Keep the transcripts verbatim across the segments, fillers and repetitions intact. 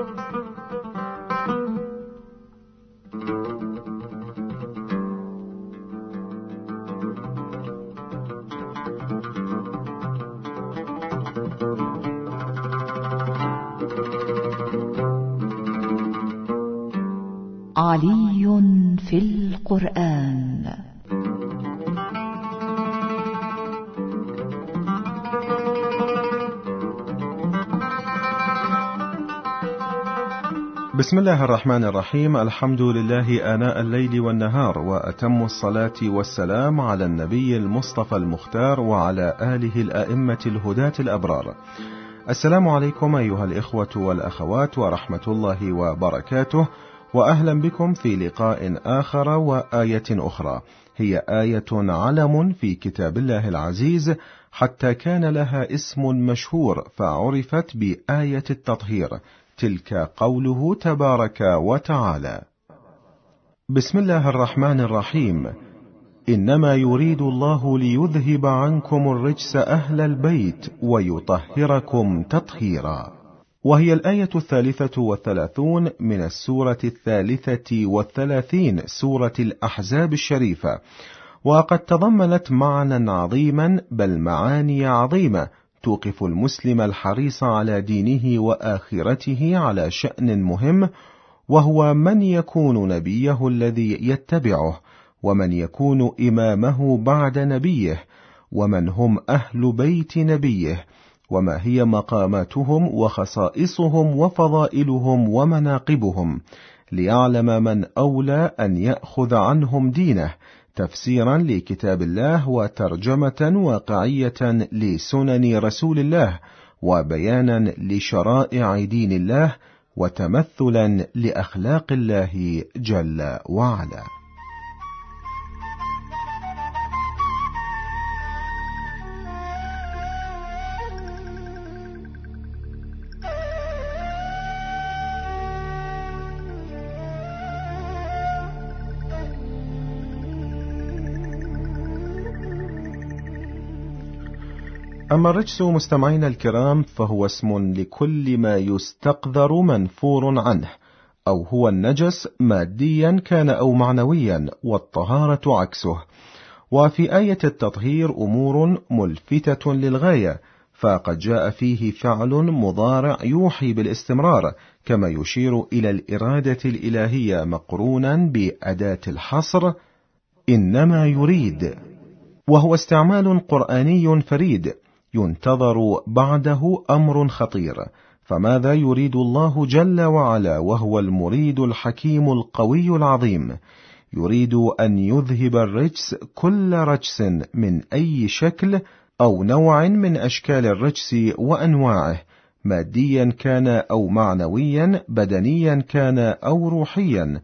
علي في القرآن. بسم الله الرحمن الرحيم. الحمد لله آناء الليل والنهار، وأتم الصلاة والسلام على النبي المصطفى المختار وعلى آله الأئمة الهداة الأبرار. السلام عليكم أيها الإخوة والأخوات ورحمة الله وبركاته، وأهلا بكم في لقاء آخر وآية أخرى، هي آية علم في كتاب الله العزيز، حتى كان لها اسم مشهور فعرفت بآية التطهير، تلك قوله تبارك وتعالى: بسم الله الرحمن الرحيم. إنما يريد الله ليذهب عنكم الرجس أهل البيت ويطهركم تطهيرا. وهي الآية الثالثة والثلاثون من السورة الثالثة والثلاثين سورة الأحزاب الشريفة، وقد تضمنت معنى عظيما، بل معاني عظيمة توقف المسلم الحريص على دينه وآخرته على شأن مهم، وهو من يكون نبيه الذي يتبعه، ومن يكون إمامه بعد نبيه، ومن هم أهل بيت نبيه، وما هي مقاماتهم وخصائصهم وفضائلهم ومناقبهم، ليعلم من أولى أن يأخذ عنهم دينه، تفسيرا لكتاب الله وترجمة واقعية لسنن رسول الله، وبيانا لشرائع دين الله، وتمثلا لأخلاق الله جل وعلا. أما الرجس مستمعين الكرام فهو اسم لكل ما يستقذر منفور عنه، أو هو النجس ماديا كان أو معنويا، والطهارة عكسه. وفي آية التطهير أمور ملفتة للغاية، فقد جاء فيه فعل مضارع يوحي بالاستمرار، كما يشير إلى الإرادة الإلهية مقرونا بأداة الحصر إنما يريد، وهو استعمال قرآني فريد ينتظر بعده أمر خطير. فماذا يريد الله جل وعلا وهو المريد الحكيم القوي العظيم؟ يريد أن يذهب الرجس، كل رجس من أي شكل أو نوع من أشكال الرجس وأنواعه، ماديا كان أو معنويا، بدنيا كان أو روحيا،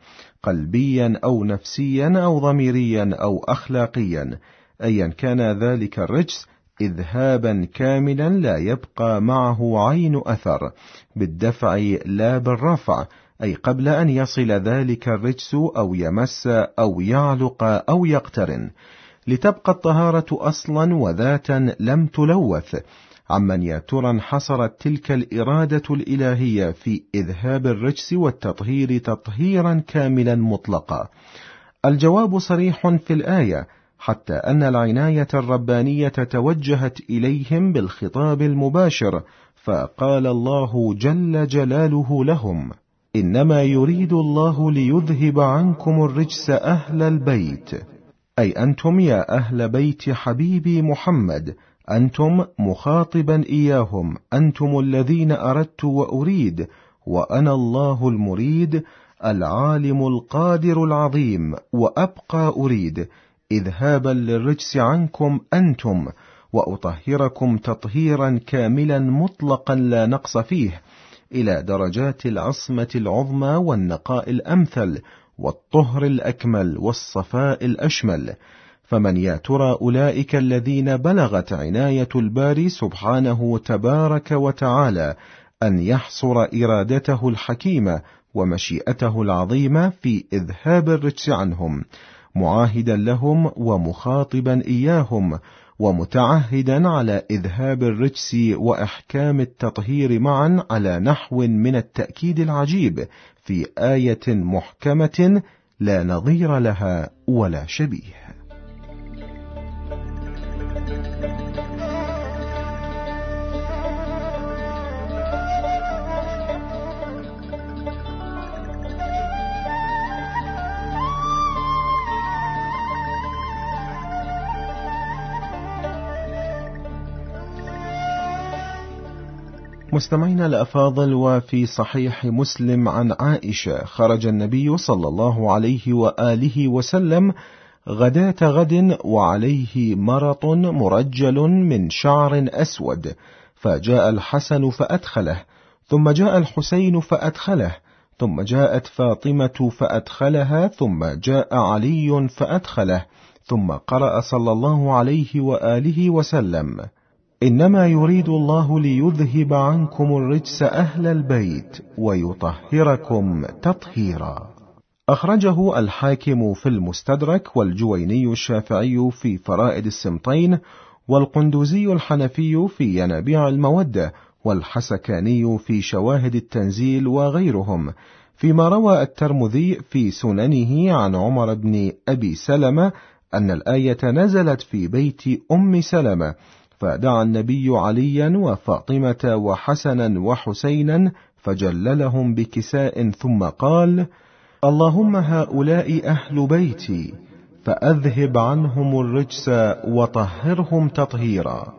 قلبيا أو نفسيا أو ضميريا أو أخلاقيا، أيا كان ذلك الرجس، إذهابا كاملا لا يبقى معه عين أثر، بالدفع لا بالرفع، أي قبل أن يصل ذلك الرجس أو يمس أو يعلق أو يقترن، لتبقى الطهارة أصلا وذاتا لم تلوث. عمن يا ترى انحصرت تلك الإرادة الإلهية في إذهاب الرجس والتطهير تطهيرا كاملا مطلقا؟ الجواب صريح في الآية، حتى أن العناية الربانية توجهت إليهم بالخطاب المباشر، فقال الله جل جلاله لهم: إنما يريد الله ليذهب عنكم الرجس أهل البيت، أي أنتم يا أهل بيت حبيبي محمد، أنتم مخاطبا إياهم، أنتم الذين أردت وأريد، وأنا الله المريد العالم القادر العظيم، وأبقى أريد إذهابا للرجس عنكم أنتم، وأطهركم تطهيرا كاملا مطلقا لا نقص فيه، إلى درجات العصمة العظمى والنقاء الأمثل والطهر الأكمل والصفاء الأشمل. فمن يا ترى أولئك الذين بلغت عناية الباري سبحانه تبارك وتعالى أن يحصر إرادته الحكيمة ومشيئته العظيمة في إذهاب الرجس عنهم، معاهدا لهم ومخاطبا إياهم ومتعهدا على إذهاب الرجس وإحكام التطهير معا على نحو من التأكيد العجيب في آية محكمة لا نظير لها ولا شبيه. مستمعينا الأفاضل، وفي صحيح مسلم عن عائشة: خرج النبي صلى الله عليه وآله وسلم غداة غد وعليه مرط مرجل من شعر أسود، فجاء الحسن فأدخله، ثم جاء الحسين فأدخله، ثم جاءت فاطمة فأدخلها، ثم جاء علي فأدخله، ثم قرأ صلى الله عليه وآله وسلم: إنما يريد الله ليذهب عنكم الرجس أهل البيت ويطهركم تطهيرا. أخرجه الحاكم في المستدرك، والجويني الشافعي في فرائد السمطين، والقندوزي الحنفي في ينابيع المودة، والحسكاني في شواهد التنزيل وغيرهم، فيما روى الترمذي في سننه عن عمر بن أبي سلمة أن الآية نزلت في بيت أم سلمة، فدعا النبي عليا وفاطمة وحسنا وحسينا فجللهم بكساء، ثم قال: اللهم هؤلاء أهل بيتي فأذهب عنهم الرجس وطهرهم تطهيرا.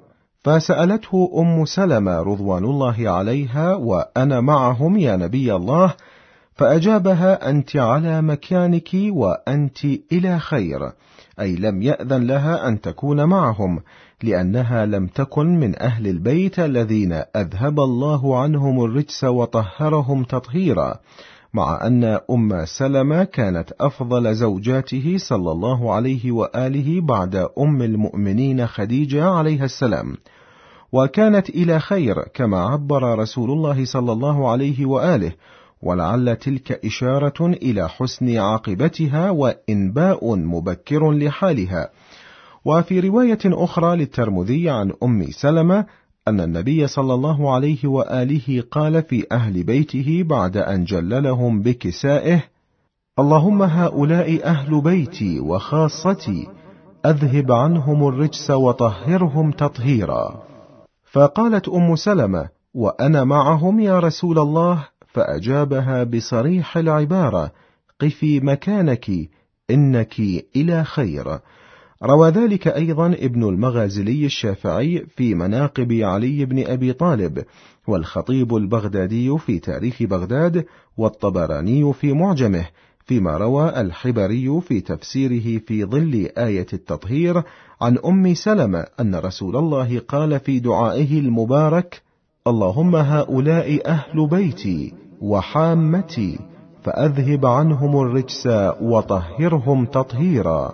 فسألته أم سلمة رضوان الله عليها: وأنا معهم يا نبي الله؟ فأجابها: أنت على مكانك وأنت إلى خير، أي لم يأذن لها أن تكون معهم، لأنها لم تكن من أهل البيت الذين أذهب الله عنهم الرجس وطهرهم تطهيرا، مع أن أم سلمة كانت أفضل زوجاته صلى الله عليه وآله بعد أم المؤمنين خديجة عليها السلام، وكانت إلى خير كما عبر رسول الله صلى الله عليه وآله، ولعل تلك إشارة إلى حسن عاقبتها وإنباء مبكر لحالها. وفي رواية أخرى للترمذي عن أم سلمة أن النبي صلى الله عليه وآله قال في أهل بيته بعد أن جللهم بكسائه: اللهم هؤلاء أهل بيتي وخاصتي، أذهب عنهم الرجس وطهرهم تطهيرا. فقالت أم سلمة: وأنا معهم يا رسول الله؟ فأجابها بصريح العبارة: قفي مكانك إنك إلى خير. روى ذلك أيضا ابن المغازلي الشافعي في مناقب علي بن أبي طالب، والخطيب البغدادي في تاريخ بغداد، والطبراني في معجمه، فيما روى الحبري في تفسيره في ظل آية التطهير عن أم سلمة أن رسول الله قال في دعائه المبارك: اللهم هؤلاء أهل بيتي وحامتي فأذهب عنهم الرجس وطهرهم تطهيرا.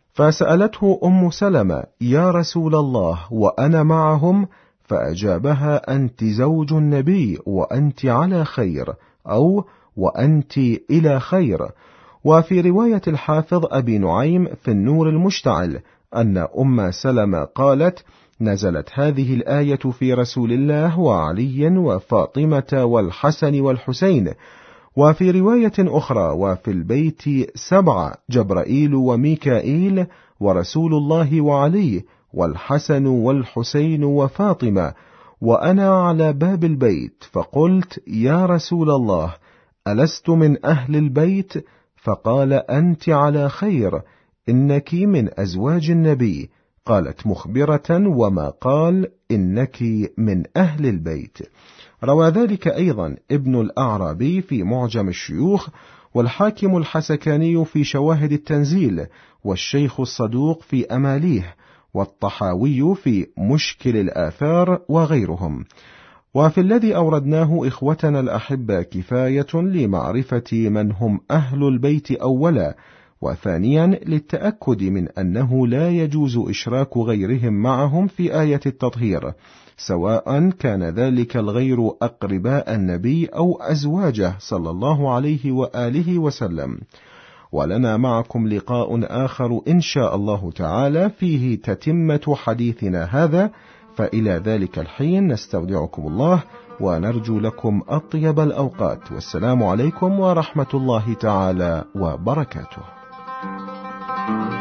فسألته أم سلمة: يا رسول الله وأنا معهم؟ فأجابها: أنت زوج النبي وأنت على خير، أو وأنت إلى خير. وفي رواية الحافظ أبي نعيم في النور المشتعل أن أم سلمة قالت: نزلت هذه الآية في رسول الله وعلي وفاطمة والحسن والحسين. وفي رواية أخرى: وفي البيت سبعة، جبرائيل وميكائيل ورسول الله وعلي والحسن والحسين وفاطمة، وأنا على باب البيت، فقلت: يا رسول الله ألست من أهل البيت؟ فقال: أنت على خير، إنك من أزواج النبي. قالت مخبرة: وما قال إنك من أهل البيت. روى ذلك أيضا ابن الأعرابي في معجم الشيوخ، والحاكم الحسكاني في شواهد التنزيل، والشيخ الصدوق في أماليه، والطحاوي في مشكل الآثار وغيرهم. وفي الذي أوردناه إخوتنا الأحبة كفاية لمعرفة من هم أهل البيت أولا، وثانيا للتأكد من أنه لا يجوز إشراك غيرهم معهم في آية التطهير، سواء كان ذلك الغير أقرباء النبي أو أزواجه صلى الله عليه وآله وسلم. ولنا معكم لقاء آخر إن شاء الله تعالى فيه تتمة حديثنا هذا، فإلى ذلك الحين نستودعكم الله ونرجو لكم أطيب الأوقات، والسلام عليكم ورحمة الله تعالى وبركاته.